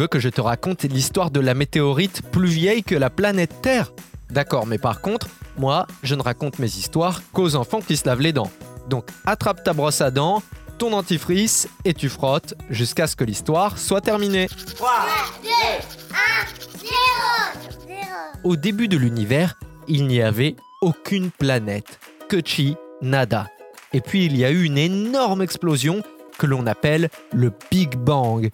veux que je te raconte l'histoire de la météorite plus vieille que la planète Terre? D'accord, mais par contre, moi, je ne raconte mes histoires qu'aux enfants qui se lavent les dents. Donc, attrape ta brosse à dents, ton dentifrice et tu frottes jusqu'à ce que l'histoire soit terminée. 3, 2, 1, 0. Au début de l'univers, il n'y avait aucune planète. Que chi, nada. Et puis, il y a eu une énorme explosion que l'on appelle le Big Bang.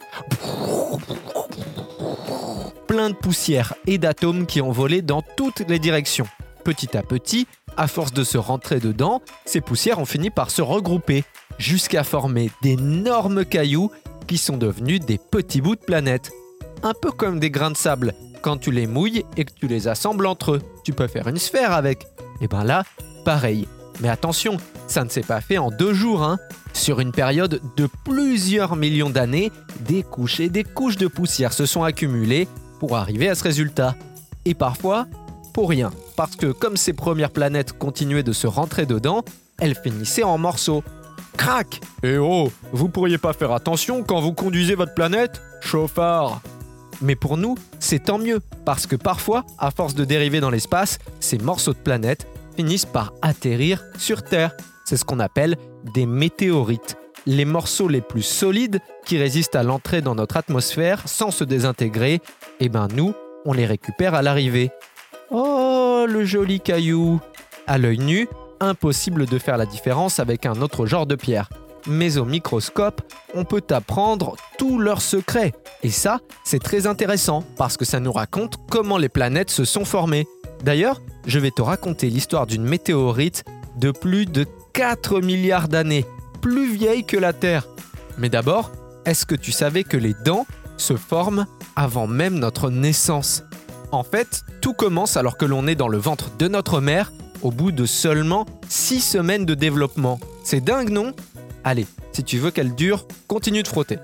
Plein de poussière et d'atomes qui ont volé dans toutes les directions. Petit à petit, à force de se rentrer dedans, ces poussières ont fini par se regrouper jusqu'à former d'énormes cailloux qui sont devenus des petits bouts de planètes. Un peu comme des grains de sable. Quand tu les mouilles et que tu les assembles entre eux, tu peux faire une sphère avec. Et bien là, pareil. Mais attention, ça ne s'est pas fait en 2 jours, hein. Sur une période de plusieurs millions d'années, des couches et des couches de poussière se sont accumulées pour arriver à ce résultat. Et parfois, pour rien. Parce que comme ces premières planètes continuaient de se rentrer dedans, elles finissaient en morceaux. Crac! Eh oh, vous pourriez pas faire attention quand vous conduisez votre planète? Chauffard! Mais pour nous, c'est tant mieux, parce que parfois, à force de dériver dans l'espace, ces morceaux de planètes finissent par atterrir sur Terre. C'est ce qu'on appelle des météorites. Les morceaux les plus solides qui résistent à l'entrée dans notre atmosphère sans se désintégrer, eh ben nous, on les récupère à l'arrivée. Oh, le joli caillou! À l'œil nu, impossible de faire la différence avec un autre genre de pierre. Mais au microscope, on peut apprendre tous leurs secrets. Et ça, c'est très intéressant parce que ça nous raconte comment les planètes se sont formées. D'ailleurs, je vais te raconter l'histoire d'une météorite de plus de 4 milliards d'années, plus vieille que la Terre. Mais d'abord, est-ce que tu savais que les dents se forment avant même notre naissance? En fait, tout commence alors que l'on est dans le ventre de notre mère au bout de seulement 6 semaines de développement. C'est dingue, non? Allez, si tu veux qu'elle dure, continue de frotter.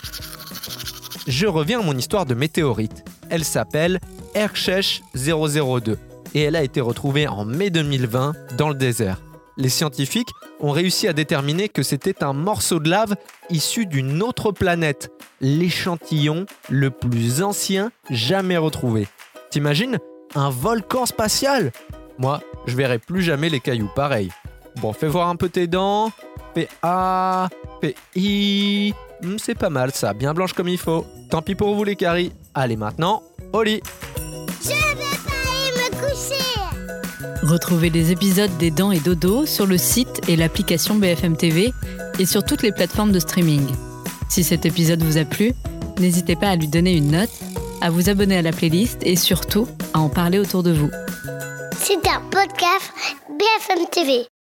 Je reviens à mon histoire de météorite. Elle s'appelle Hershey 002 et elle a été retrouvée en mai 2020 dans le désert. Les scientifiques ont réussi à déterminer que c'était un morceau de lave issu d'une autre planète, l'échantillon le plus ancien jamais retrouvé. T'imagines? Un volcan spatial? Moi, je verrai plus jamais les cailloux pareils. Bon, fais voir un peu tes dents. Fais A, fais I. C'est pas mal ça, bien blanche comme il faut. Tant pis pour vous les caries. Allez maintenant, au lit. Je vais pas aller me coucher. Retrouvez les épisodes des Dents et Dodo sur le site et l'application BFM TV et sur toutes les plateformes de streaming. Si cet épisode vous a plu, n'hésitez pas à lui donner une note, à vous abonner à la playlist et surtout à en parler autour de vous. C'est un podcast BFM TV.